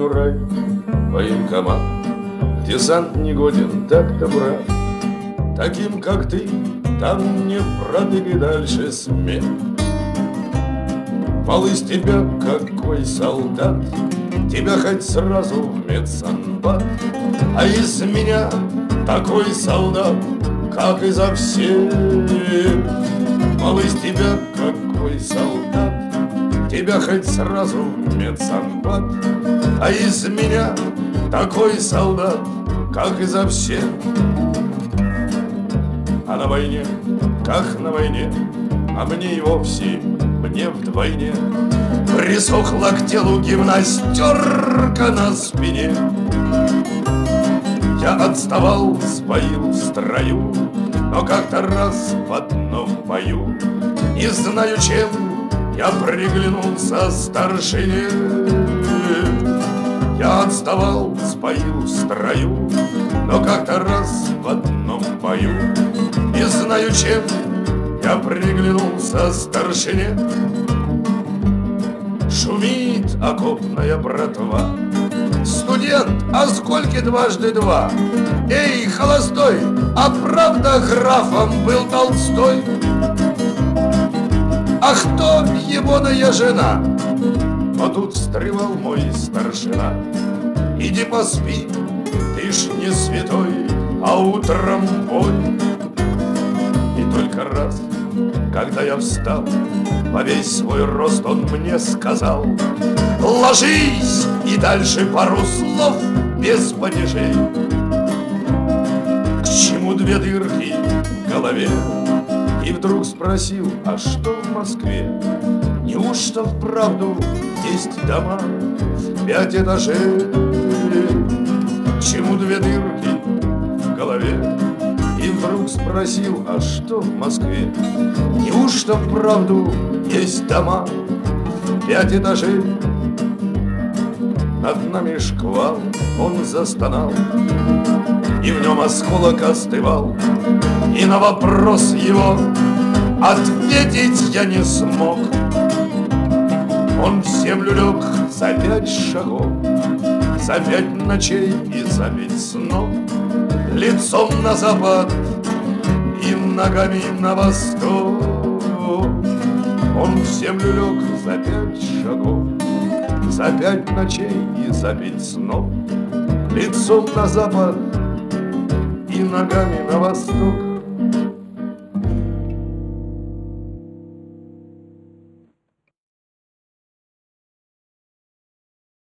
жизнью рай, военкомат, где сант негоден, так-то брат. Таким, как ты, там не протыкай дальше смех. Мол, из тебя какой солдат, тебя хоть сразу в медсанбат. А из меня такой солдат, как изо всех. Мол, из тебя какой солдат, тебя хоть сразу в медсанбат. А из меня такой солдат, как изо всех. А на войне, как на войне, а мне и вовсе, мне вдвойне присохла к телу гимнастерка на спине. Я отставал, сбоил в строю, но как-то раз в одном бою, не знаю, чем я приглянулся старшине. Я отставал, сбоил в строю, но как-то раз в одном бою, не знаю, чем я приглянулся старшине. Шумит окопная братва. Студент, а сколько дважды два? Эй, холостой, а правда графом был Толстой? А кто ебаная жена? Но тут встревал мой старшина. Иди поспи, ты ж не святой, а утром бой. И только раз, когда я встал, во весь свой рост он мне сказал: ложись, и дальше пару слов без падежей. К чему две дырки в голове? И вдруг спросил: а что в Москве? Неужто вправду есть дома в 5 этажей? К чему две дырки в голове? И вдруг спросил: а что в Москве? Неужто вправду есть дома в 5 этажей? Над нами шквал, он застонал, и в нем осколок остывал, и на вопрос его ответить я не смог. Он в землю лег за 5 шагов, за 5 ночей и за 5 снов, лицом на запад и ногами на восток. Он в землю лег за 5 шагов, за 5 ночей и за 5 снов, лицом на запад и ногами на восток.